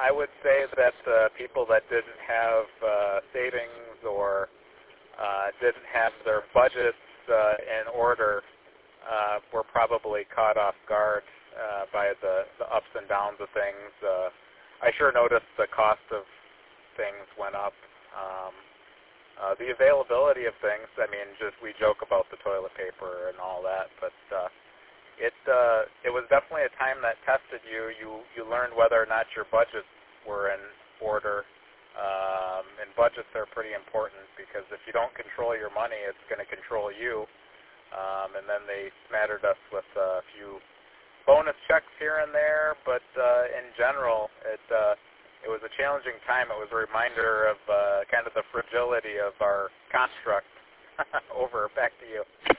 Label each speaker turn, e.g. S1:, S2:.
S1: I would say that people that didn't have savings or didn't have their budgets in order were probably caught off guard by the ups and downs of things. I sure noticed the cost of things went up. The availability of things, I mean, just we joke about the toilet paper and all that, but it was definitely a time that tested you. You learned whether or not your budgets were in order, and budgets are pretty important because if you don't control your money, it's going to control you. And then they smattered us with a few bonus checks here and there, but in general, it was a challenging time. It was a reminder of kind of the fragility of our construct. Over. Back to you.